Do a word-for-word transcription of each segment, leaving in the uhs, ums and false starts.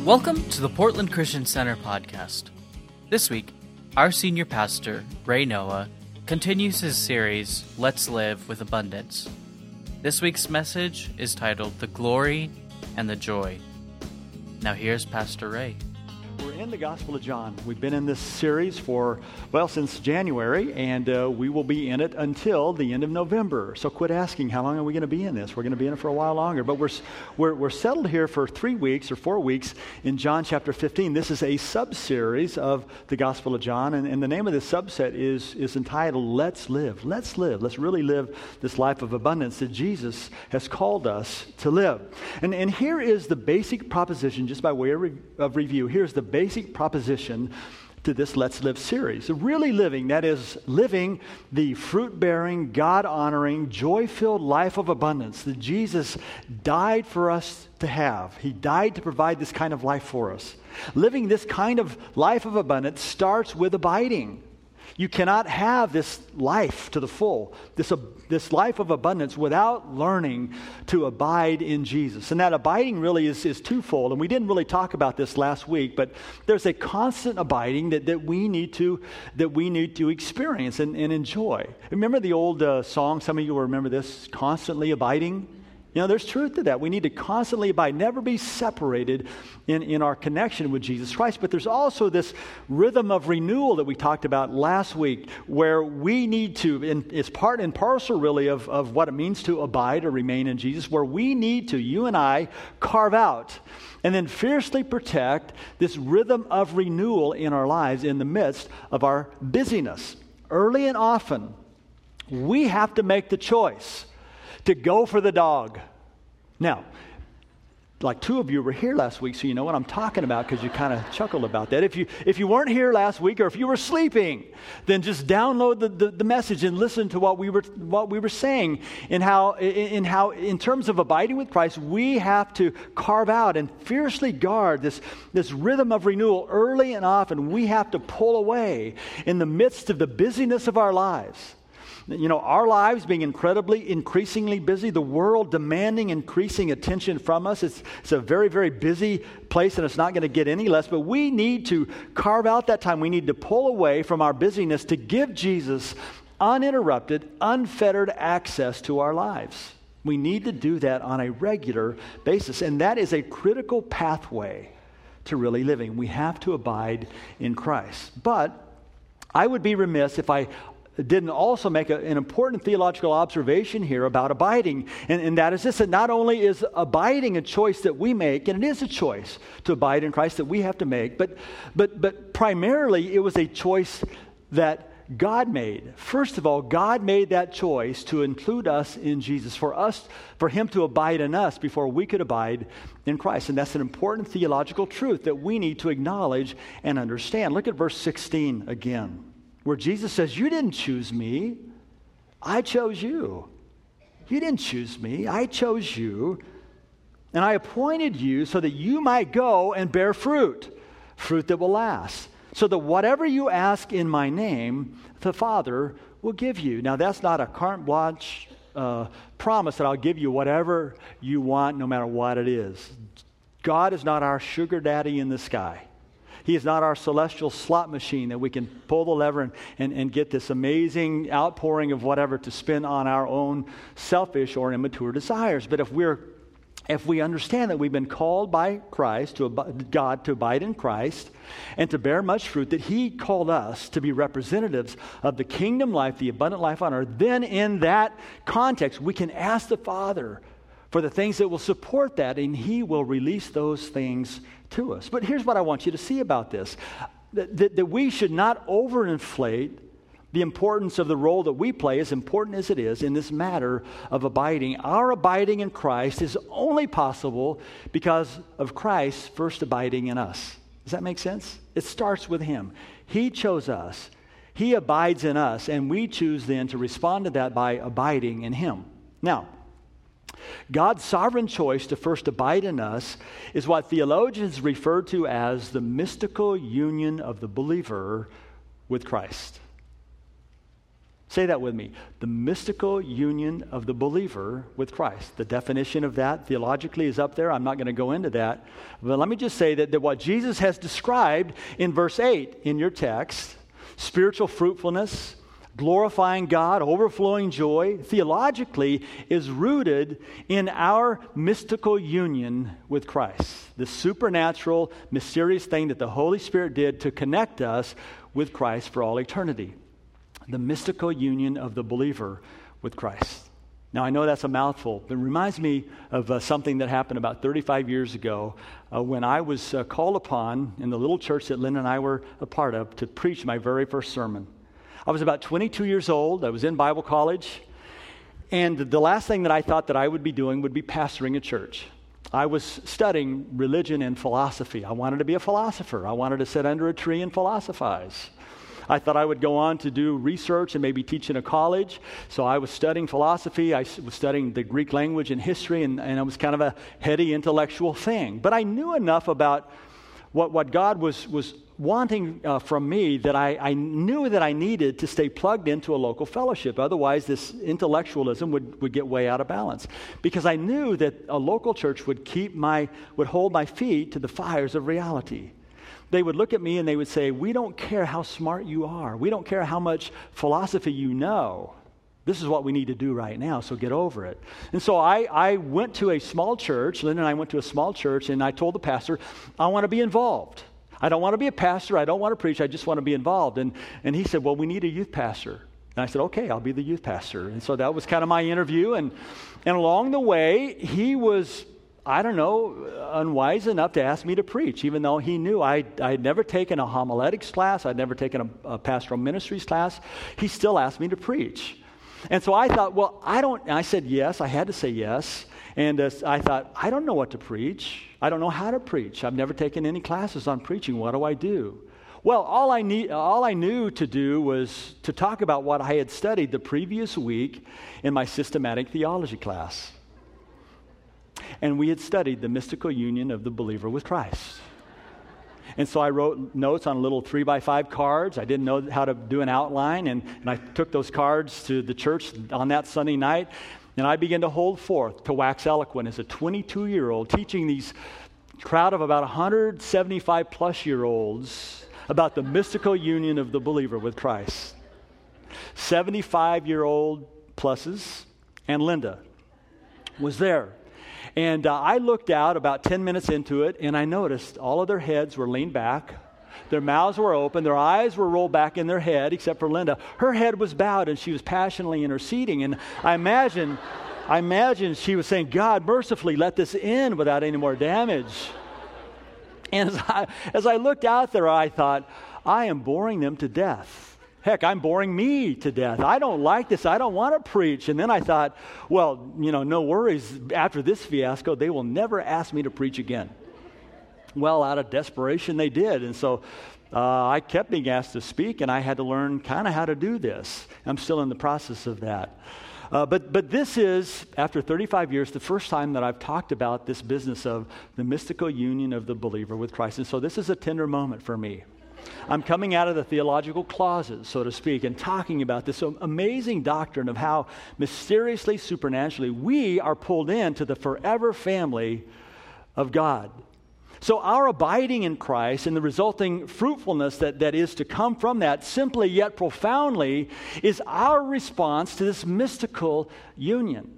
Welcome to the Portland Christian Center podcast. This week, our senior pastor, Ray Noah, continues his series, Let's Live with Abundance. This week's message is titled The Glory and the Joy. Now here's Pastor Ray. We're in the Gospel of John. We've been in this series for, well, since January, and uh, we will be in it until the end of November. So quit asking, how long are we going to be in this? We're going to be in it for a while longer. But we're, we're, we're settled here for three weeks or four weeks in John chapter fifteen. This is a sub-series of the Gospel of John, and, and the name of this subset is, is entitled, Let's Live. Let's live. Let's really live this life of abundance that Jesus has called us to live. And, and here is the basic proposition, just by way of, re- of review. Here's the basic proposition to this Let's Live series. Really living, that is, living the fruit-bearing, God-honoring, joy-filled life of abundance that Jesus died for us to have. He died to provide this kind of life for us. Living this kind of life of abundance starts with abiding. You cannot have this life to the full, this, uh, this life of abundance, without learning to abide in Jesus. And that abiding really is, is twofold. And we didn't really talk about this last week, but there's a constant abiding that, that we need to that we need to experience and, and enjoy. Remember the old uh, song, some of you will remember this, Constantly Abiding? You know, there's truth to that. We need to constantly abide, never be separated in, in our connection with Jesus Christ. But there's also this rhythm of renewal that we talked about last week, where we need to, and it's part and parcel really of, of what it means to abide or remain in Jesus, where we need to, you and I, carve out and then fiercely protect this rhythm of renewal in our lives in the midst of our busyness. Early and often, we have to make the choice to go for the dog. Now, like two of you were here last week, so you know what I'm talking about because you kind of chuckled about that. If you if you weren't here last week, or if you were sleeping, then just download the, the, the message and listen to what we were what we were saying in how in, in how in terms of abiding with Christ, we have to carve out and fiercely guard this this rhythm of renewal early and often. We have to pull away in the midst of the busyness of our lives. You know, our lives being incredibly, increasingly busy, the world demanding increasing attention from us. It's, it's a very, very busy place, and it's not going to get any less. But we need to carve out that time. We need to pull away from our busyness to give Jesus uninterrupted, unfettered access to our lives. We need to do that on a regular basis, and that is a critical pathway to really living. We have to abide in Christ. But I would be remiss if I didn't also make a, an important theological observation here about abiding. And, and that is this, that not only is abiding a choice that we make, and it is a choice to abide in Christ that we have to make, but but but primarily it was a choice that God made. First of all, God made that choice to include us in Jesus, for us, for Him to abide in us before we could abide in Christ. And that's an important theological truth that we need to acknowledge and understand. Look at verse sixteen again, where Jesus says, you didn't choose me, I chose you. You didn't choose me, I chose you. And I appointed you so that you might go and bear fruit, fruit that will last. So that whatever you ask in my name, the Father will give you. Now that's not a carte blanche uh, promise that I'll give you whatever you want, no matter what it is. God is not our sugar daddy in the sky. He is not our celestial slot machine that we can pull the lever and, and, and get this amazing outpouring of whatever to spend on our own selfish or immature desires. But if we're if we understand that we've been called by Christ, to ab- God, to abide in Christ, and to bear much fruit, that He called us to be representatives of the kingdom life, the abundant life on earth, then in that context, we can ask the Father for the things that will support that, and He will release those things to us. But here's what I want you to see about this, that, that, that we should not overinflate the importance of the role that we play, as important as it is, in this matter of abiding. Our abiding in Christ is only possible because of Christ first abiding in us. Does that make sense? It starts with Him. He chose us. He abides in us, and we choose then to respond to that by abiding in Him. Now, God's sovereign choice to first abide in us is what theologians refer to as the mystical union of the believer with Christ. Say that with me. The mystical union of the believer with Christ. The definition of that theologically is up there. I'm not going to go into that. But let me just say that, that what Jesus has described in verse eight in your text, spiritual fruitfulness, glorifying God, overflowing joy, theologically is rooted in our mystical union with Christ. The supernatural, mysterious thing that the Holy Spirit did to connect us with Christ for all eternity. The mystical union of the believer with Christ. Now, I know that's a mouthful, but it reminds me of uh, something that happened about thirty-five years ago uh, when I was uh, called upon in the little church that Lynn and I were a part of to preach my very first sermon. I was about twenty-two years old. I was in Bible college. And the last thing that I thought that I would be doing would be pastoring a church. I was studying religion and philosophy. I wanted to be a philosopher. I wanted to sit under a tree and philosophize. I thought I would go on to do research and maybe teach in a college. So I was studying philosophy. I was studying the Greek language and history, and, and it was kind of a heady intellectual thing. But I knew enough about what, what God was, was wanting uh, from me that I, I knew that I needed to stay plugged into a local fellowship. Otherwise, this intellectualism would, would get way out of balance. Because I knew that a local church would keep my, would hold my feet to the fires of reality. They would look at me and they would say, we don't care how smart you are. We don't care how much philosophy you know. This is what we need to do right now, so get over it. And so I, I went to a small church. Lynn and I went to a small church, and I told the pastor, I want to be involved. I don't want to be a pastor. I don't want to preach. I just want to be involved. And, and he said, well, we need a youth pastor. And I said, okay, I'll be the youth pastor. And so that was kind of my interview. And, and along the way, he was, I don't know, unwise enough to ask me to preach, even though he knew I had never taken a homiletics class. I'd never taken a, a pastoral ministries class. He still asked me to preach. And so I thought, well, I don't, and I said yes. I had to say yes. And uh, I thought, I don't know what to preach. I don't know how to preach. I've never taken any classes on preaching. What do I do? Well, all I need, all I knew to do was to talk about what I had studied the previous week in my systematic theology class. And we had studied the mystical union of the believer with Christ. And so I wrote notes on little three by five cards. I didn't know how to do an outline, and, and I took those cards to the church on that Sunday night, and I began to hold forth to wax eloquent as a twenty-two-year-old, teaching these crowd of about one hundred seventy-five plus year olds about the mystical union of the believer with Christ. seventy-five-year-old pluses, and Linda was there. And uh, I looked out about ten minutes into it, and I noticed all of their heads were leaned back. Their mouths were open. Their eyes were rolled back in their head, except for Linda. Her head was bowed, and she was passionately interceding. And I imagine, I imagine she was saying, God, mercifully, let this end without any more damage. And as I, as I looked out there, I thought, I am boring them to death. Heck, I'm boring me to death. I don't like this. I don't want to preach. And then I thought, well, you know, no worries. After this fiasco, they will never ask me to preach again. Well, out of desperation, they did. And so uh, I kept being asked to speak, and I had to learn kind of how to do this. I'm still in the process of that. Uh, but but this is, after thirty-five years, the first time that I've talked about this business of the mystical union of the believer with Christ. And so this is a tender moment for me. I'm coming out of the theological closet, so to speak, and talking about this amazing doctrine of how mysteriously, supernaturally, we are pulled into the forever family of God. So our abiding in Christ and the resulting fruitfulness that, that is to come from that, simply yet profoundly, is our response to this mystical union.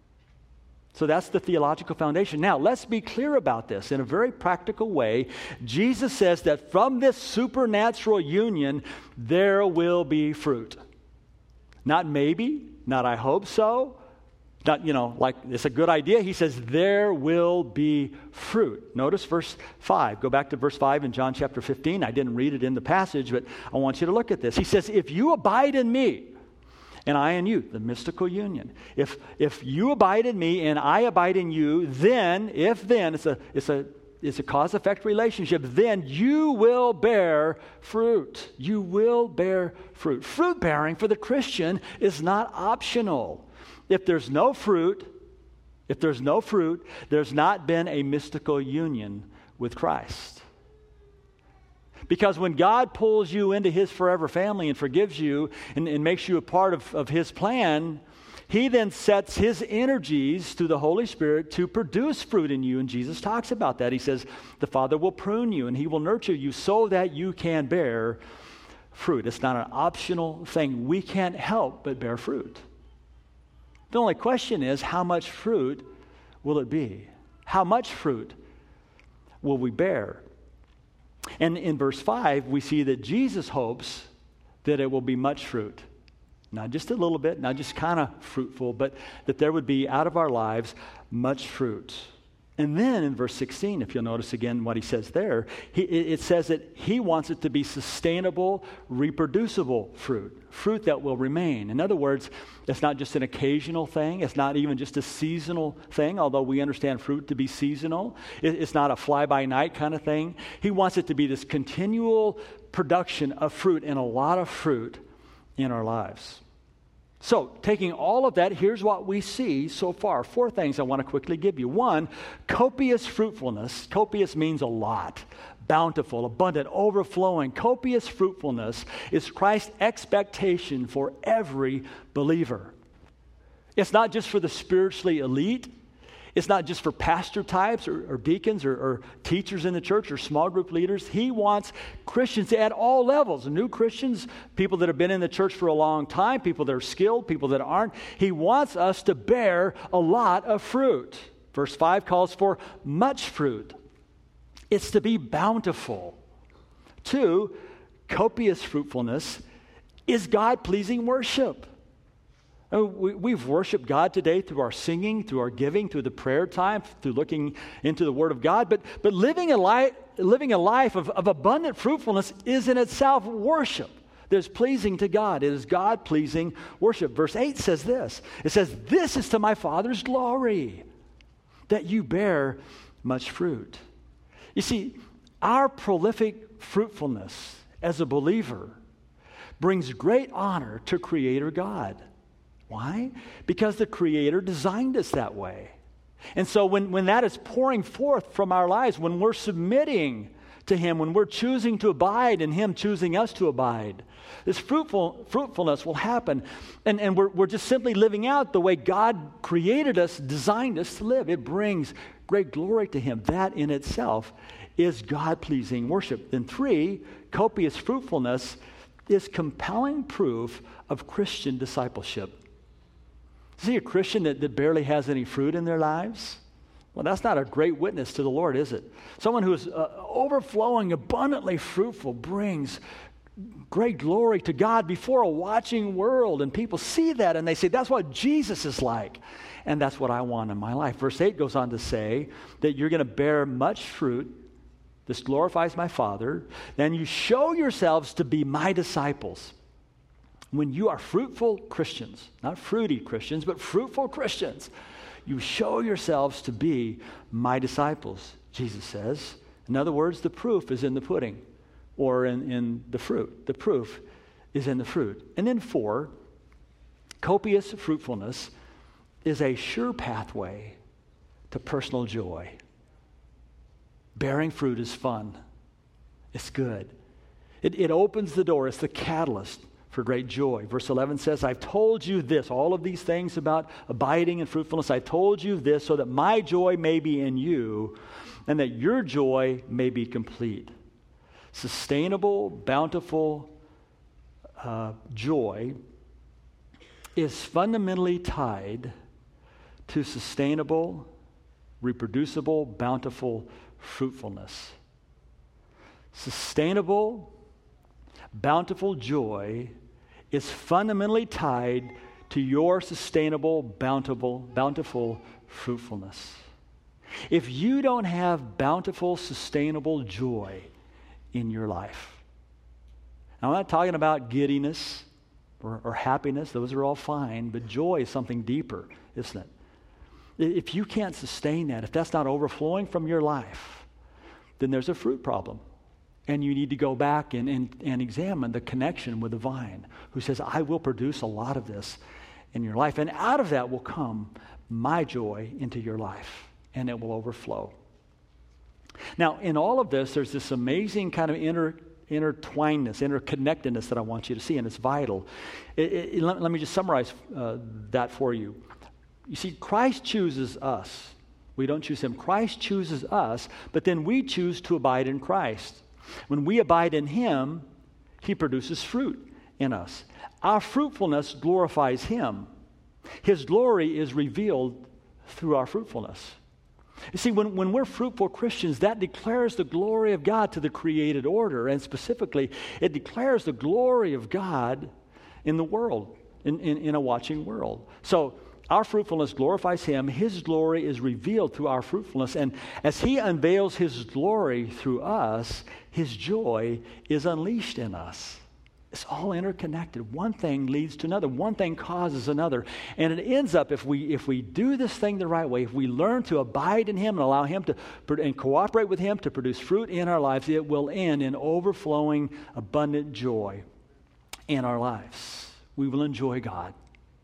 So that's the theological foundation. Now, let's be clear about this. In a very practical way, Jesus says that from this supernatural union, there will be fruit. Not maybe, not I hope so, not, you know, like it's a good idea. He says there will be fruit. Notice verse five. Go back to verse five in John chapter fifteen. I didn't read it in the passage, but I want you to look at this. He says, if you abide in me, and I in you, the mystical union. If if you abide in me and I abide in you, then, if then, it's a it's a it's a cause-effect relationship, then you will bear fruit. You will bear fruit. Fruit bearing for the Christian is not optional. If there's no fruit, if there's no fruit, there's not been a mystical union with Christ. Because when God pulls you into his forever family and forgives you and, and makes you a part of, of his plan, he then sets his energies through the Holy Spirit to produce fruit in you. And Jesus talks about that. He says, the Father will prune you and he will nurture you so that you can bear fruit. It's not an optional thing. We can't help but bear fruit. The only question is, how much fruit will it be? How much fruit will we bear? And in verse five, we see that Jesus hopes that it will be much fruit. Not just a little bit, not just kind of fruitful, but that there would be out of our lives much fruit. And then in verse sixteen, if you'll notice again what he says there, he, it says that he wants it to be sustainable, reproducible fruit, fruit that will remain. In other words, it's not just an occasional thing. It's not even just a seasonal thing, although we understand fruit to be seasonal. It, it's not a fly-by-night kind of thing. He wants it to be this continual production of fruit and a lot of fruit in our lives. So, taking all of that, here's what we see so far. Four things I want to quickly give you. One, copious fruitfulness. Copious means a lot. Bountiful, abundant, overflowing. Copious fruitfulness is Christ's expectation for every believer. It's not just for the spiritually elite. It's not just for pastor types or, or deacons or, or teachers in the church or small group leaders. He wants Christians at all levels, new Christians, people that have been in the church for a long time, people that are skilled, people that aren't. He wants us to bear a lot of fruit. Verse five calls for much fruit. It's to be bountiful. Two, copious fruitfulness is God-pleasing worship. We, we've worshiped God today through our singing, through our giving, through the prayer time, through looking into the Word of God. But, but living a life, living a life of, of abundant fruitfulness is in itself worship that is pleasing to God. It is God-pleasing worship. Verse eight says this. It says, this is to my Father's glory, that you bear much fruit. You see, our prolific fruitfulness as a believer brings great honor to Creator God. Why? Because the Creator designed us that way. And so when, when that is pouring forth from our lives, when we're submitting to Him, when we're choosing to abide and Him choosing us to abide, this fruitful fruitfulness will happen. And, and we're, we're just simply living out the way God created us, designed us to live. It brings great glory to Him. That in itself is God-pleasing worship. And three, copious fruitfulness is compelling proof of Christian discipleship. See a Christian that, that barely has any fruit in their lives? Well, that's not a great witness to the Lord, is it? Someone who is uh, overflowing, abundantly fruitful brings great glory to God before a watching world. And people see that and they say, that's what Jesus is like. And that's what I want in my life. Verse eight goes on to say that you're going to bear much fruit. This glorifies my Father. Then you show yourselves to be my disciples. When you are fruitful Christians, not fruity Christians, but fruitful Christians, you show yourselves to be my disciples, Jesus says. In other words, the proof is in the pudding or in, in the fruit. The proof is in the fruit. And then four, copious fruitfulness is a sure pathway to personal joy. Bearing fruit is fun. It's good. It, it opens the door. It's the catalyst for great joy. Verse eleven says, I've told you this, all of these things about abiding and fruitfulness. I told you this so that my joy may be in you and that your joy may be complete. Sustainable, bountiful uh, joy is fundamentally tied to sustainable, reproducible, bountiful fruitfulness. Sustainable, bountiful joy is fundamentally tied to your sustainable, bountiful, bountiful fruitfulness. If you don't have bountiful, sustainable joy in your life, now I'm not talking about giddiness or, or happiness, those are all fine, but joy is something deeper, isn't it? If you can't sustain that, if that's not overflowing from your life, then there's a fruit problem. And you need to go back and, and, and examine the connection with the vine, who says, I will produce a lot of this in your life. And out of that will come my joy into your life, and it will overflow. Now, in all of this, there's this amazing kind of inter, intertwinedness, interconnectedness that I want you to see, and it's vital. It, it, let, let me just summarize uh, that for you. You see, Christ chooses us. We don't choose him. Christ chooses us, but then we choose to abide in Christ. When we abide in him, he produces fruit in us. Our fruitfulness glorifies him. His glory is revealed through our fruitfulness. You see, when, when we're fruitful Christians, that declares the glory of God to the created order, and specifically, it declares the glory of God in the world, in, in, in a watching world. So, our fruitfulness glorifies him. His glory is revealed through our fruitfulness. And as he unveils his glory through us, his joy is unleashed in us. It's all interconnected. One thing leads to another. One thing causes another. And it ends up, if we if we do this thing the right way, if we learn to abide in him and allow him to, and cooperate with him to produce fruit in our lives, it will end in overflowing, abundant joy in our lives. We will enjoy God.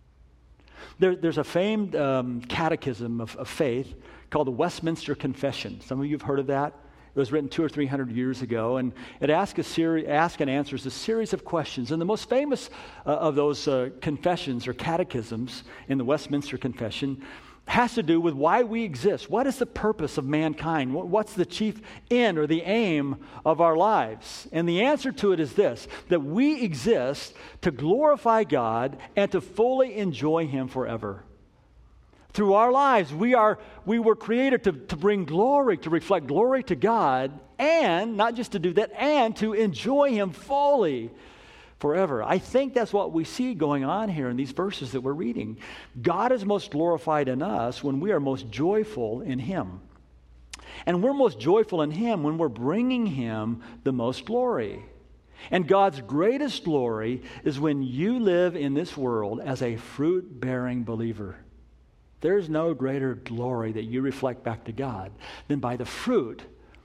There, there's a famed um, catechism of, of faith called the Westminster Confession. Some of you have heard of that. It was written two or three hundred years ago, and it asks a series, asks and answers a series of questions. And the most famous uh, of those uh, confessions or catechisms in the Westminster Confession has to do with why we exist. What is the purpose of mankind? What's the chief end or the aim of our lives? And the answer to it is this, that we exist to glorify God and to fully enjoy him forever. Through our lives, we are we were created to, to bring glory, to reflect glory to God, and not just to do that, and to enjoy him fully forever. I think that's what we see going on here in these verses that we're reading. God is most glorified in us when we are most joyful in him. And we're most joyful in him when we're bringing him the most glory. And God's greatest glory is when you live in this world as a fruit-bearing believer. There's no greater glory that you reflect back to God than by the fruit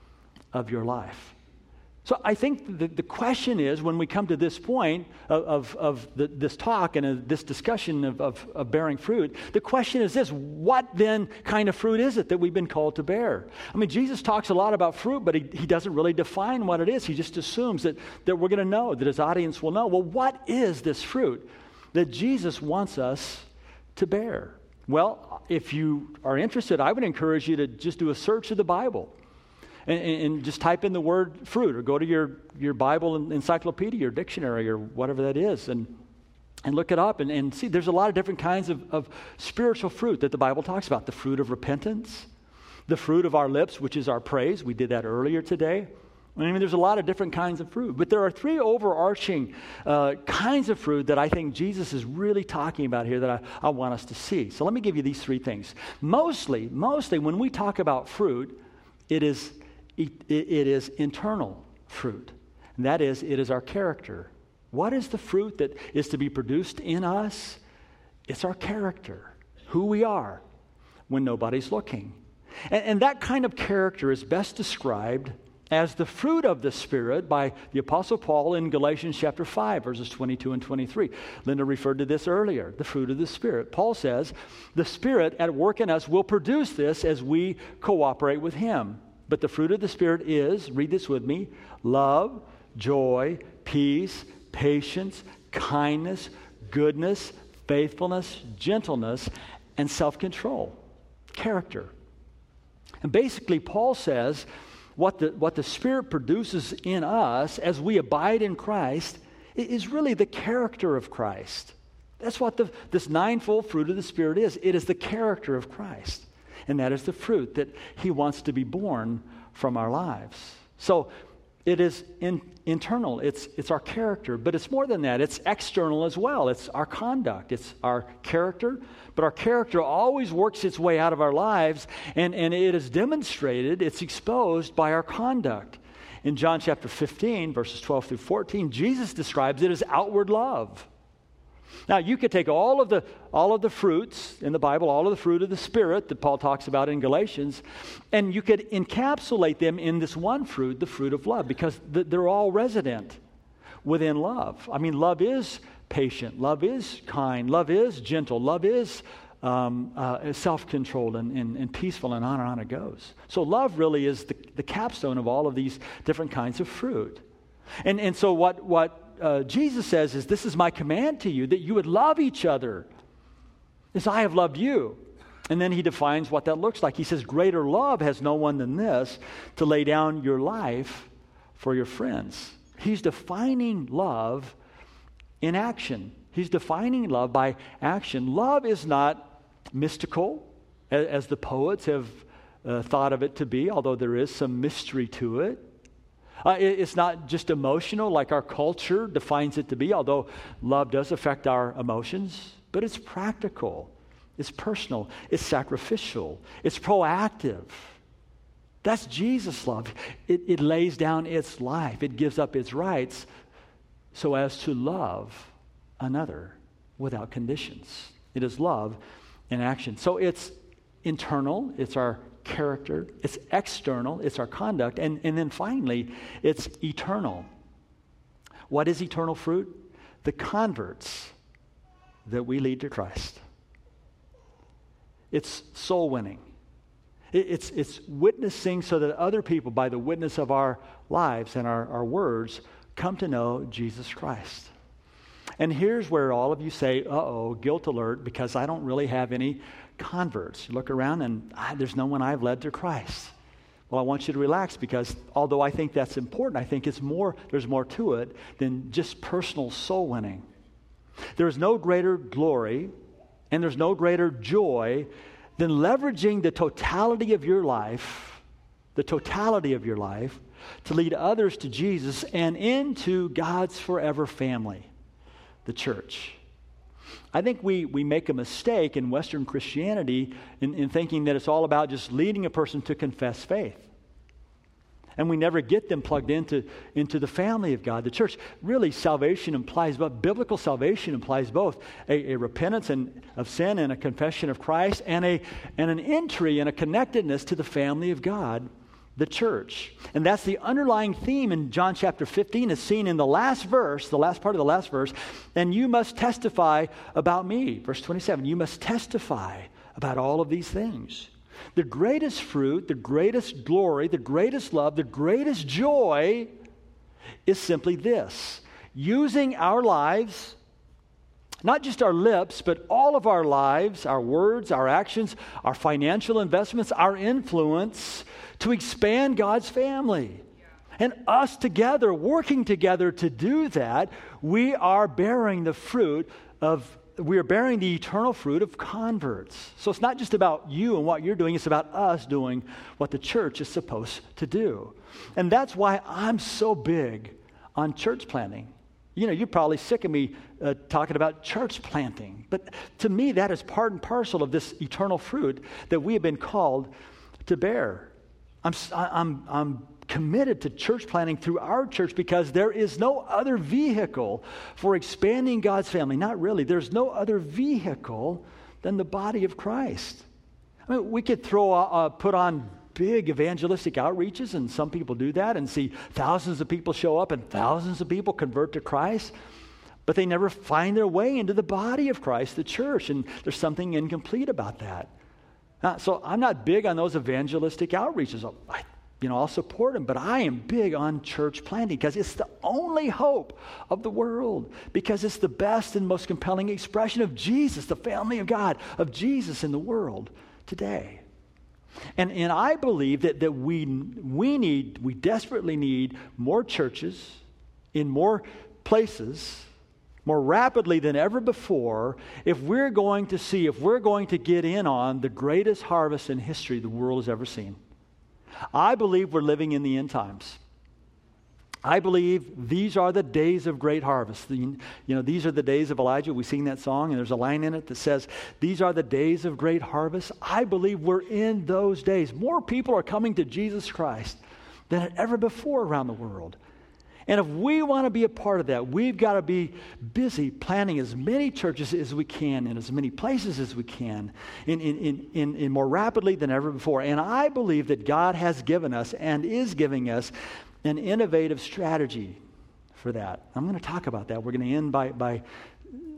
of your life. So I think the, the question is, when we come to this point of, of, of the, this talk and uh, this discussion of, of, of bearing fruit, the question is this: what then kind of fruit is it that we've been called to bear? I mean, Jesus talks a lot about fruit, but he, he doesn't really define what it is. He just assumes that, that we're going to know, that his audience will know. Well, what is this fruit that Jesus wants us to bear? Well, if you are interested, I would encourage you to just do a search of the Bible. And, and just type in the word fruit, or go to your, your Bible encyclopedia or dictionary or whatever that is, and and look it up and, and see. There's a lot of different kinds of, of spiritual fruit that the Bible talks about. The fruit of repentance, the fruit of our lips, which is our praise. We did that earlier today. I mean, there's a lot of different kinds of fruit. But there are three overarching uh, kinds of fruit that I think Jesus is really talking about here that I, I want us to see. So let me give you these three things. Mostly, mostly when we talk about fruit, it is It, it is internal fruit. And that is, it is our character. What is the fruit that is to be produced in us? It's our character, who we are when nobody's looking. And, and that kind of character is best described as the fruit of the Spirit by the Apostle Paul in Galatians chapter five, verses twenty-two and twenty-three. Linda referred to this earlier, the fruit of the Spirit. Paul says, the Spirit at work in us will produce this as we cooperate with him. But the fruit of the Spirit is, read this with me, love, joy, peace, patience, kindness, goodness, faithfulness, gentleness, and self-control. Character. And basically, Paul says what the, what the Spirit produces in us as we abide in Christ is really the character of Christ. That's what the, this ninefold fruit of the Spirit is. It is the character of Christ. And that is the fruit that he wants to be born from our lives. So it is in, internal. It's, it's our character. But it's more than that. It's external as well. It's our conduct. It's our character. But our character always works its way out of our lives. And, and it is demonstrated, it's exposed by our conduct. In John chapter fifteen, verses twelve through fourteen, Jesus describes it as outward love. Now, you could take all of the all of the fruits in the Bible, all of the fruit of the Spirit that Paul talks about in Galatians, and you could encapsulate them in this one fruit, the fruit of love, because they're all resident within love. I mean, love is patient, love is kind, love is gentle, love is um, uh, self-controlled and, and, and peaceful, and on and on it goes. So love really is the, the capstone of all of these different kinds of fruit. And, and so what, what uh, Jesus says is, this is my command to you, that you would love each other as I have loved you. And then he defines what that looks like. He says, greater love has no one than this, to lay down your life for your friends. He's defining love in action. He's defining love by action. Love is not mystical, as, as the poets have uh, thought of it to be, although there is some mystery to it. Uh, it. It's not just emotional like our culture defines it to be, although love does affect our emotions, but it's practical. It's personal. It's sacrificial. It's proactive. That's Jesus' love. It, it lays down its life. It gives up its rights so as to love another without conditions. It is love in action. So it's internal. It's our character. It's external. It's our conduct. And, and then finally, it's eternal. What is eternal fruit? The converts that we lead to Christ. It's soul winning. It's, it's witnessing so that other people, by the witness of our lives and our, our words, come to know Jesus Christ. And here's where all of you say, uh-oh, guilt alert, because I don't really have any converts. You look around and ah, there's no one I've led to Christ. Well, I want you to relax, because although I think that's important, I think it's more, there's more to it than just personal soul winning. There's no greater glory and there's no greater joy than leveraging the totality of your life, the totality of your life, to lead others to Jesus and into God's forever family, the church. I think we, we make a mistake in Western Christianity in, in thinking that it's all about just leading a person to confess faith. And we never get them plugged into, into the family of God, the church. Really, salvation implies, but biblical salvation implies both a, a repentance and, of sin and a confession of Christ, and, a, and an entry and a connectedness to the family of God, the church. And that's the underlying theme in John chapter fifteen, is seen in the last verse, the last part of the last verse. And you must testify about me. Verse twenty-seven, you must testify about all of these things. The greatest fruit, the greatest glory, the greatest love, the greatest joy is simply this: using our lives, not just our lips, but all of our lives, our words, our actions, our financial investments, our influence, to expand God's family. And us together, working together to do that, we are bearing the fruit of We are bearing the eternal fruit of converts. So it's not just about you and what you're doing. It's about us doing what the church is supposed to do. And that's why I'm so big on church planting. You know, you're probably sick of me uh, talking about church planting. But to me, that is part and parcel of this eternal fruit that we have been called to bear. I'm, I'm, I'm committed to church planting through our church, because there is no other vehicle for expanding God's family. Not really. There's no other vehicle than the body of Christ. I mean, we could throw, uh, put on big evangelistic outreaches, and some people do that, and see thousands of people show up and thousands of people convert to Christ, but they never find their way into the body of Christ, the church, and there's something incomplete about that. Uh, so I'm not big on those evangelistic outreaches. I You know, I'll support them, but I am big on church planting, because it's the only hope of the world, because it's the best and most compelling expression of Jesus, the family of God, of Jesus in the world today. And and I believe that, that we we need, we desperately need more churches in more places, more rapidly than ever before, if we're going to see, if we're going to get in on the greatest harvest in history the world has ever seen. I believe we're living in the end times. I believe these are the days of great harvest. The, you know, these are the days of Elijah. We sing that song, and there's a line in it that says, these are the days of great harvest. I believe we're in those days. More people are coming to Jesus Christ than ever before around the world. And if we want to be a part of that, we've got to be busy planning as many churches as we can in as many places as we can in, in, in, in, in more rapidly than ever before. And I believe that God has given us and is giving us an innovative strategy for that. I'm going to talk about that. We're going to end by, by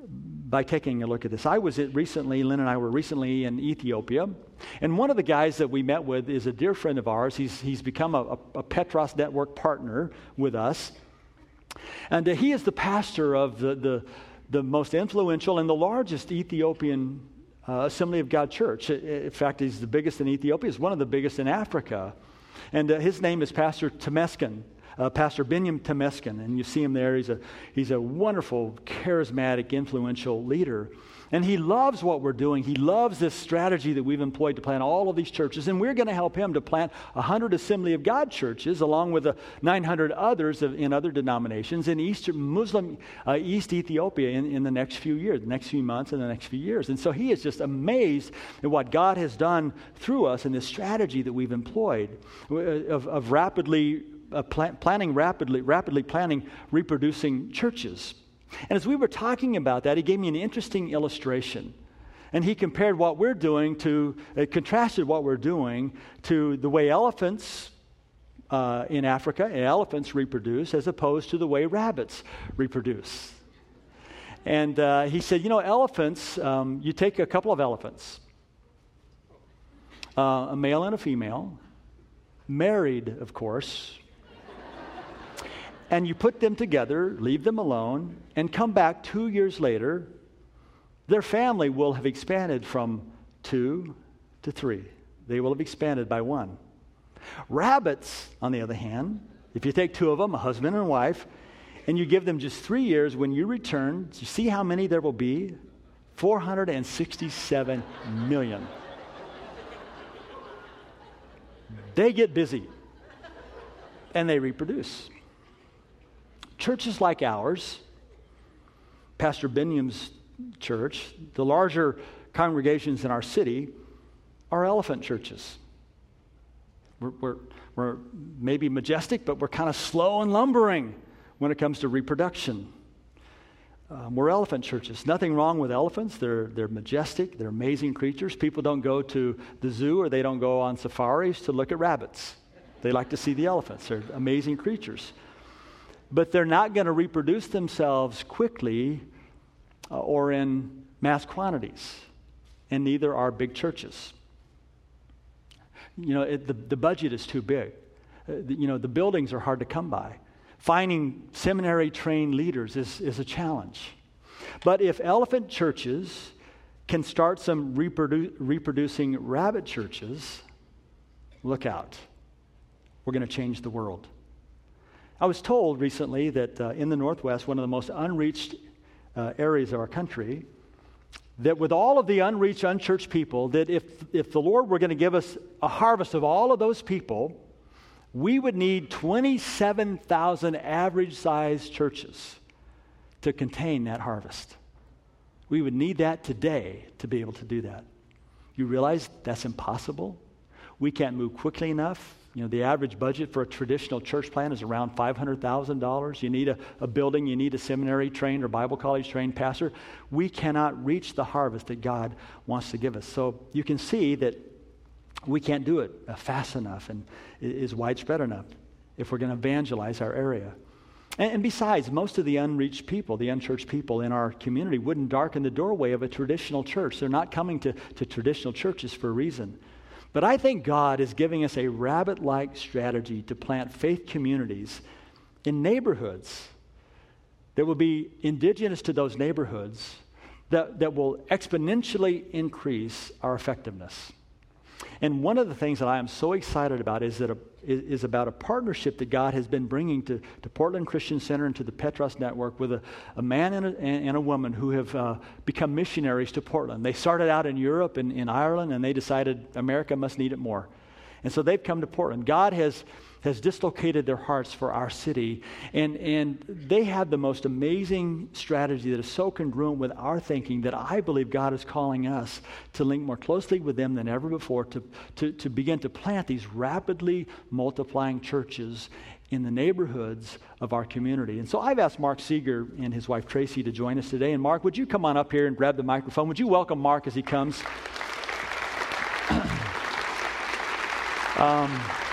by taking a look at this. I was at recently, Lynn and I were recently in Ethiopia, and one of the guys that we met with is a dear friend of ours. He's, he's become a, a, a Petros Network partner with us, and uh, he is the pastor of the, the, the most influential and the largest Ethiopian uh, Assembly of God church. In fact, he's the biggest in Ethiopia. He's one of the biggest in Africa, and uh, his name is Pastor Temesgen. Uh, Pastor Binyam Temesgen, and you see him there. He's a he's a wonderful, charismatic, influential leader. And he loves what we're doing. He loves this strategy that we've employed to plant all of these churches. And we're going to help him to plant one hundred Assembly of God churches, along with the nine hundred others of, in other denominations in Eastern Muslim, uh, East Ethiopia in, in the next few years, the next few months and the next few years. And so he is just amazed at what God has done through us in this strategy that we've employed of, of rapidly Uh, plan, planning rapidly, rapidly planning reproducing churches. And as we were talking about that, he gave me an interesting illustration. And he compared what we're doing to, uh, contrasted what we're doing to the way elephants uh, in Africa, and elephants reproduce as opposed to the way rabbits reproduce. And uh, he said, you know, elephants, um, you take a couple of elephants, uh, a male and a female, married, of course, and you put them together, leave them alone, and come back two years later, their family will have expanded from two to three. They will have expanded by one. Rabbits, on the other hand, if you take two of them, a husband and a wife, and you give them just three years, when you return, you see how many there will be? four hundred sixty-seven million. They get busy, and they reproduce. Churches like ours, Pastor Binyam's church, the larger congregations in our city, are elephant churches. We're, we're, we're maybe majestic, but we're kind of slow and lumbering when it comes to reproduction. Um, we're elephant churches. Nothing wrong with elephants. They're, they're majestic. They're amazing creatures. People don't go to the zoo or they don't go on safaris to look at rabbits. They like to see the elephants. They're amazing creatures. But they're not going to reproduce themselves quickly uh, or in mass quantities, and neither are big churches. You know, it, the, the budget is too big. Uh, the, you know, the buildings are hard to come by. Finding seminary-trained leaders is, is a challenge. But if elephant churches can start some reprodu- reproducing rabbit churches, look out. We're going to change the world. I was told recently that uh, in the Northwest, one of the most unreached uh, areas of our country, that with all of the unreached, unchurched people, that if, if the Lord were going to give us a harvest of all of those people, we would need twenty-seven thousand average-sized churches to contain that harvest. We would need that today to be able to do that. You realize that's impossible? We can't move quickly enough. You know, the average budget for a traditional church plant is around five hundred thousand dollars. You need a, a building, you need a seminary-trained or Bible college-trained pastor. We cannot reach the harvest that God wants to give us. So you can see that we can't do it fast enough and it is widespread enough if we're going to evangelize our area. And, and besides, most of the unreached people, the unchurched people in our community wouldn't darken the doorway of a traditional church. They're not coming to, to traditional churches for a reason. But I think God is giving us a rabbit-like strategy to plant faith communities in neighborhoods that will be indigenous to those neighborhoods that, that will exponentially increase our effectiveness. And one of the things that I am so excited about is that a, is about a partnership that God has been bringing to, to Portland Christian Center and to the Petros Network with a, a man and a, and a woman who have uh, become missionaries to Portland. They started out in Europe and in Ireland, and they decided America must need it more. And so they've come to Portland. God has has dislocated their hearts for our city, and, and they have the most amazing strategy that is so congruent with our thinking that I believe God is calling us to link more closely with them than ever before, to, to, to begin to plant these rapidly multiplying churches in the neighborhoods of our community. And so I've asked Mark Seeger and his wife Tracy to join us today. And Mark, would you come on up here and grab the microphone? Would you welcome Mark as he comes? um,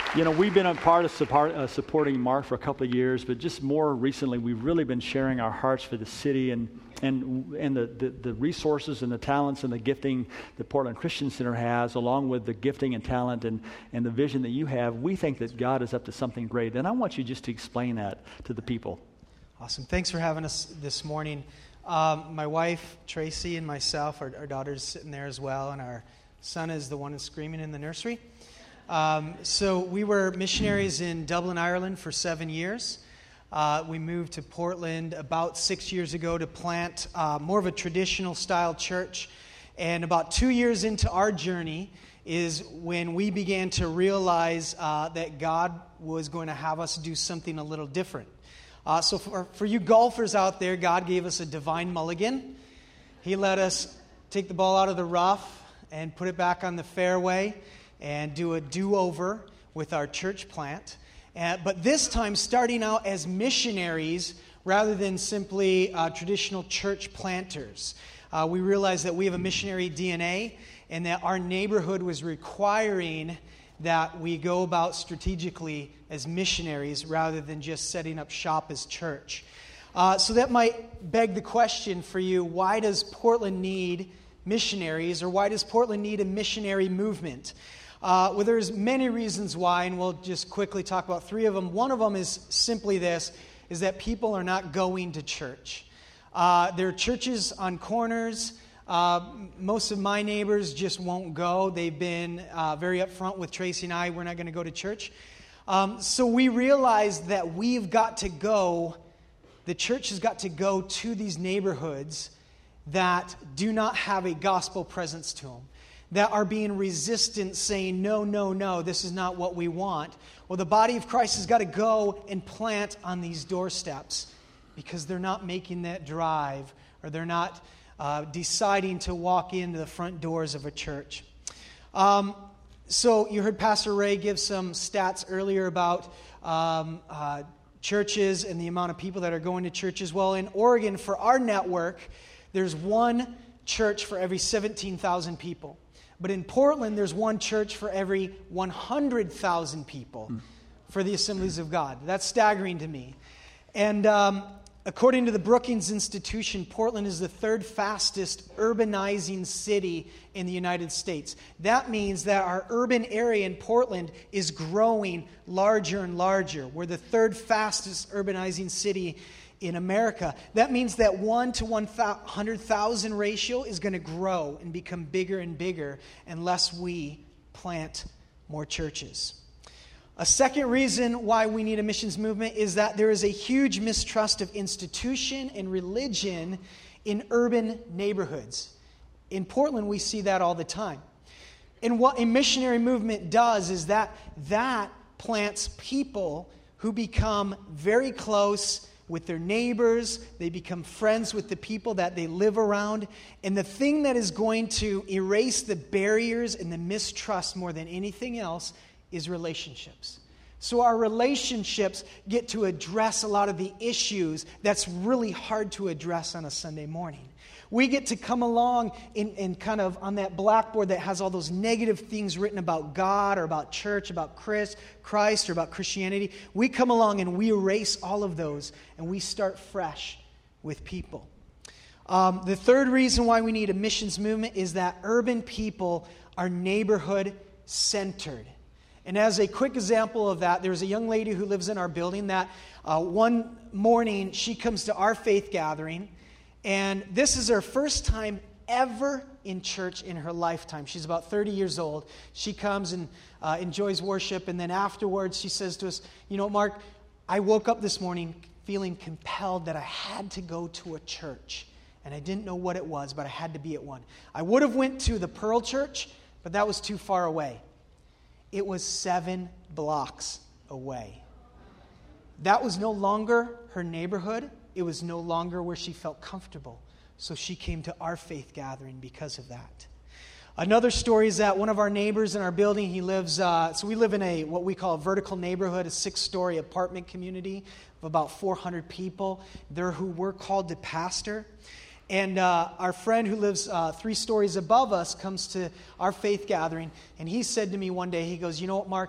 You know, we've been a part of support, uh, supporting Mark for a couple of years, but just more recently, we've really been sharing our hearts for the city and and and the, the, the resources and the talents and the gifting that Portland Christian Center has, along with the gifting and talent and, and the vision that you have. We think that God is up to something great, and I want you just to explain that to the people. Awesome. Thanks for having us this morning. Um, my wife, Tracy, and myself, our, our daughter's sitting there as well, and our son is the one who's screaming in the nursery. Um, so we were missionaries in Dublin, Ireland for seven years. Uh, we moved to Portland about six years ago to plant uh, more of a traditional style church. And about two years into our journey is when we began to realize uh, that God was going to have us do something a little different. Uh, so for, for you golfers out there, God gave us a divine mulligan. He let us take the ball out of the rough and put it back on the fairway and do a do-over with our church plant. Uh, but this time, starting out as missionaries rather than simply uh, traditional church planters. Uh, we realized that we have a missionary D N A and that our neighborhood was requiring that we go about strategically as missionaries rather than just setting up shop as church. Uh, so that might beg the question for you, why does Portland need missionaries, or why does Portland need a missionary movement? Uh, well, there's many reasons why, and we'll just quickly talk about three of them. One of them is simply this, is that people are not going to church. Uh, there are churches on corners. Uh, most of my neighbors just won't go. They've been uh, very upfront with Tracy and I. We're not going to go to church. Um, so we realized that we've got to go, the church has got to go to these neighborhoods that do not have a gospel presence to them, that are being resistant, saying, no, no, no, this is not what we want. Well, the body of Christ has got to go and plant on these doorsteps because they're not making that drive, or they're not uh, deciding to walk into the front doors of a church. Um, so you heard Pastor Ray give some stats earlier about um, uh, churches and the amount of people that are going to churches. Well, in Oregon, for our network, there's one church for every seventeen thousand people. But in Portland, there's one church for every one hundred thousand people mm. for the Assemblies of God. That's staggering to me. And um, according to the Brookings Institution, Portland is the third fastest urbanizing city in the United States. That means that our urban area in Portland is growing larger and larger. We're the third fastest urbanizing city in America. That means that one to one hundred thousand ratio is going to grow and become bigger and bigger unless we plant more churches. A second reason why we need a missions movement is that there is a huge mistrust of institution and religion in urban neighborhoods. In Portland, we see that all the time. And what a missionary movement does is that that plants people who become very close with their neighbors. They become friends with the people that they live around. And the thing that is going to erase the barriers and the mistrust more than anything else is relationships. So our relationships get to address a lot of the issues that's really hard to address on a Sunday morning. We get to come along and, and kind of on that blackboard that has all those negative things written about God or about church, about Chris, Christ or about Christianity. We come along and we erase all of those and we start fresh with people. Um, the third reason why we need a missions movement is that urban people are neighborhood centered. And as a quick example of that, there's a young lady who lives in our building that uh, one morning she comes to our faith gathering. And this is her first time ever in church in her lifetime. She's about thirty years old. She comes and uh, enjoys worship. And then afterwards, she says to us, you know, Mark, I woke up this morning feeling compelled that I had to go to a church. And I didn't know what it was, but I had to be at one. I would have went to the Pearl Church, but that was too far away. It was seven blocks away. That was no longer her neighborhood. It was no longer where she felt comfortable. So she came to our faith gathering because of that. Another story is that one of our neighbors in our building, he lives, uh, so we live in a what we call a vertical neighborhood, a six-story apartment community of about four hundred people. They're who we're called to pastor. And uh, our friend who lives uh, three stories above us comes to our faith gathering. And he said to me one day, he goes, you know what, Mark?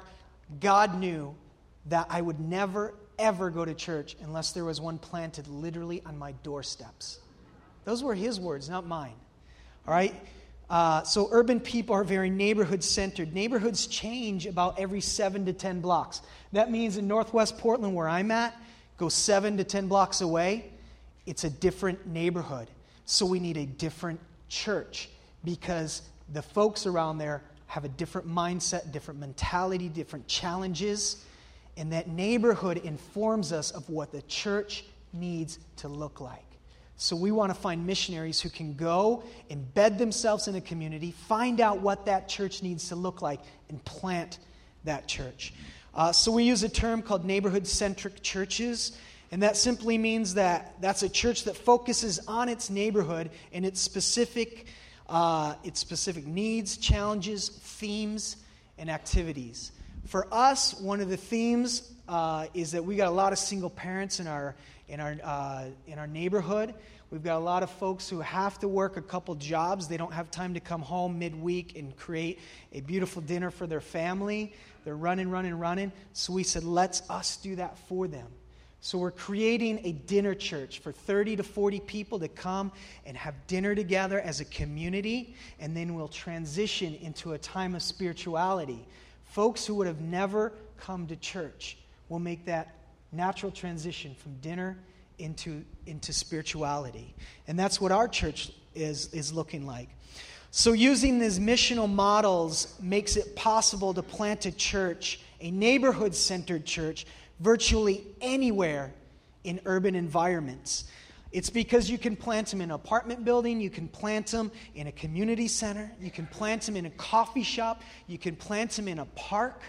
God knew that I would never, ever go to church unless there was one planted literally on my doorsteps. Those were his words, not mine. All right? Uh, so urban people are very neighborhood-centered. Neighborhoods change about every seven to ten blocks. That means in Northwest Portland, where I'm at, go seven to ten blocks away, it's a different neighborhood. So we need a different church because the folks around there have a different mindset, different mentality, different challenges. And that neighborhood informs us of what the church needs to look like. So we want to find missionaries who can go, embed themselves in a community, find out what that church needs to look like, and plant that church. Uh, so we use a term called neighborhood-centric churches, and that simply means that that's a church that focuses on its neighborhood and its specific, uh, its specific needs, challenges, themes, and activities. For us, one of the themes uh, is that we got a lot of single parents in our in our uh, in our neighborhood. We've got a lot of folks who have to work a couple jobs. They don't have time to come home midweek and create a beautiful dinner for their family. They're running, running, running. So we said, let's us do that for them. So we're creating a dinner church for thirty to forty people to come and have dinner together as a community, and then we'll transition into a time of spirituality. Folks who would have never come to church will make that natural transition from dinner into, into spirituality. And that's what our church is, is looking like. So using these missional models makes it possible to plant a church, a neighborhood-centered church, virtually anywhere in urban environments. It's because you can plant them in an apartment building, you can plant them in a community center, you can plant them in a coffee shop, you can plant them in a park.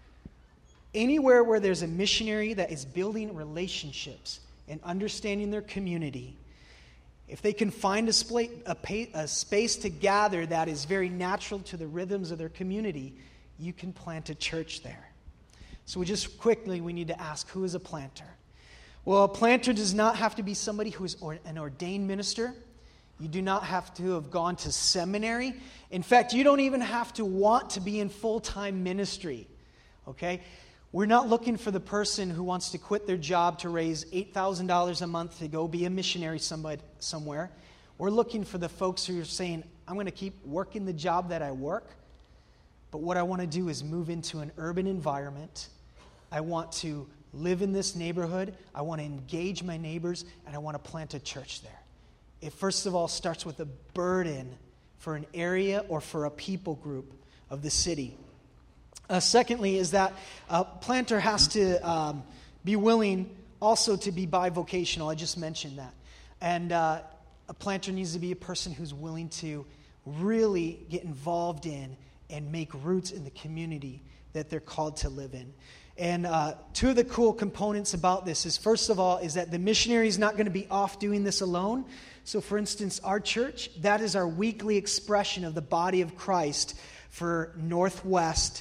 Anywhere where there's a missionary that is building relationships and understanding their community, if they can find a, spla- a, pa- a space to gather that is very natural to the rhythms of their community, you can plant a church there. So we just quickly, we need to ask, who is a planter? Well, a planter does not have to be somebody who is or, an ordained minister. You do not have to have gone to seminary. In fact, you don't even have to want to be in full-time ministry. Okay? We're not looking for the person who wants to quit their job to raise eight thousand dollars a month to go be a missionary somebody, somewhere. We're looking for the folks who are saying, I'm going to keep working the job that I work, but what I want to do is move into an urban environment. I want to live in this neighborhood. I want to engage my neighbors, and I want to plant a church there. It first of all starts with a burden for an area or for a people group of the city. Uh, secondly is that a planter has to um, be willing also to be bivocational. I just mentioned that. And uh, a planter needs to be a person who's willing to really get involved in and make roots in the community that they're called to live in. And uh, two of the cool components about this is, first of all, is that the missionary is not going to be off doing this alone. So, for instance, our church, that is our weekly expression of the body of Christ for Northwest,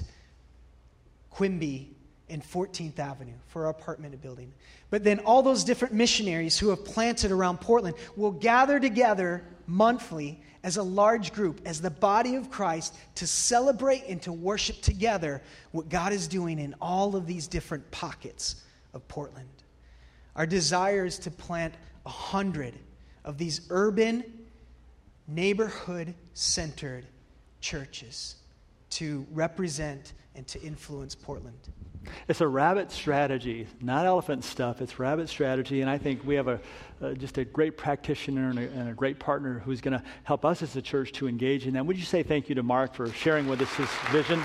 Quimby, and fourteenth Avenue for our apartment building. But then all those different missionaries who have planted around Portland will gather together monthly as a large group, as the body of Christ, to celebrate and to worship together what God is doing in all of these different pockets of Portland. Our desire is to plant a hundred of these urban, neighborhood-centered churches to represent and to influence Portland. It's a rabbit strategy, not elephant stuff. It's rabbit strategy, and I think we have a uh, just a great practitioner and a, and a great partner who's going to help us as a church to engage in that. Would you say thank you to Mark for sharing with us his vision?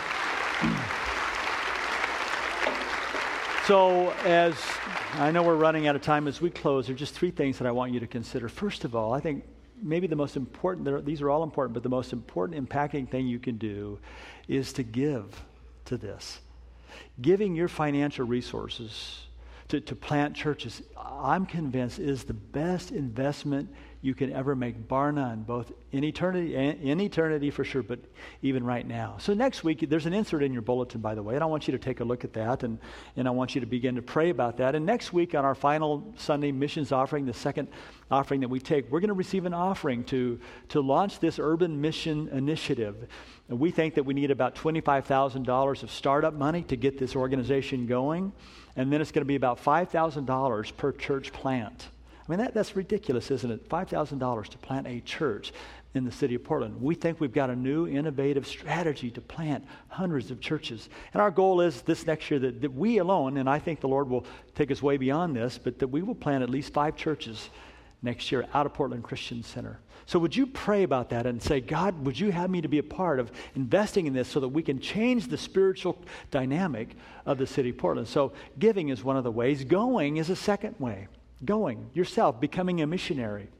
So, as I know we're running out of time, as we close, there are just three things that I want you to consider. First of all, I think maybe the most important, these are all important, but the most important impacting thing you can do is to give to this. Giving your financial resources to, to plant churches, I'm convinced, is the best investment you can ever make, bar none, both in eternity, in eternity for sure, but even right now. So next week, there's an insert in your bulletin, by the way, and I want you to take a look at that, and, and I want you to begin to pray about that. And next week on our final Sunday missions offering, the second offering that we take, we're going to receive an offering to, to launch this urban mission initiative. And we think that we need about twenty-five thousand dollars of startup money to get this organization going, and then it's going to be about five thousand dollars per church plant. I mean, that, that's ridiculous, isn't it? five thousand dollars to plant a church in the city of Portland. We think we've got a new, innovative strategy to plant hundreds of churches. And our goal is this next year that, that we alone, and I think the Lord will take us way beyond this, but that we will plant at least five churches next year out of Portland Christian Center. So would you pray about that and say, God, would you have me to be a part of investing in this so that we can change the spiritual dynamic of the city of Portland? So giving is one of the ways. Going is a second way. Going, yourself, becoming a missionary.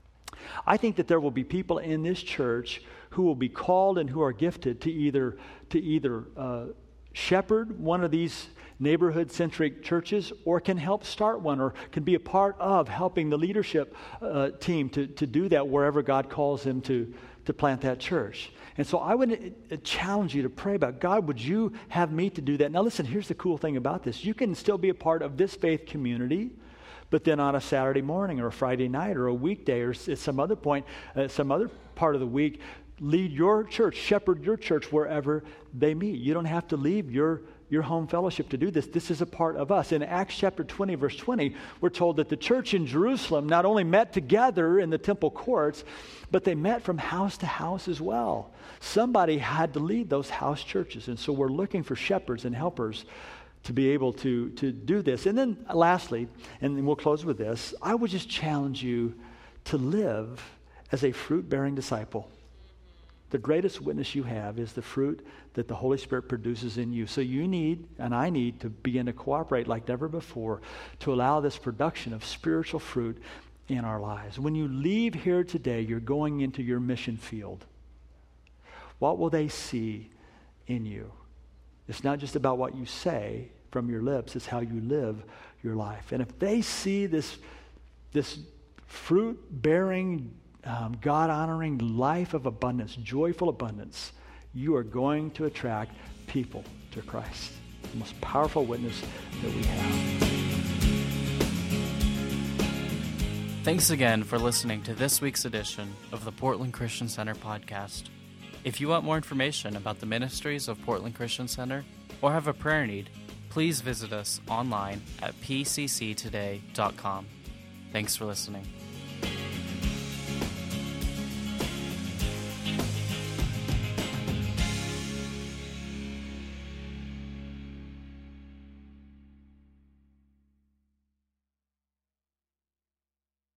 I think that there will be people in this church who will be called and who are gifted to either, to either uh, shepherd one of these neighborhood-centric churches, or can help start one, or can be a part of helping the leadership uh, team to, to do that wherever God calls them to, to plant that church. And so I would uh, challenge you to pray about, God, would you have me to do that? Now listen, here's the cool thing about this. You can still be a part of this faith community, but then on a Saturday morning or a Friday night or a weekday or at some other point, uh, some other part of the week, lead your church, shepherd your church wherever they meet. You don't have to leave your your home fellowship to do this. This is a part of us. In Acts chapter twenty, verse twenty, we're told that the church in Jerusalem not only met together in the temple courts, but they met from house to house as well. Somebody had to lead those house churches. And so we're looking for shepherds and helpers to be able to, to do this. And then lastly, and then we'll close with this, I would just challenge you to live as a fruit-bearing disciple. The greatest witness you have is the fruit that the Holy Spirit produces in you. So you need, and I need, to begin to cooperate like never before to allow this production of spiritual fruit in our lives. When you leave here today, you're going into your mission field. What will they see in you? It's not just about what you say from your lips, it's how you live your life. And if they see this, this fruit-bearing, Um, God-honoring life of abundance, joyful abundance, you are going to attract people to Christ. The most powerful witness that we have. Thanks again for listening to this week's edition of the Portland Christian Center podcast. If you want more information about the ministries of Portland Christian Center or have a prayer need, please visit us online at p c c today dot com. Thanks for listening.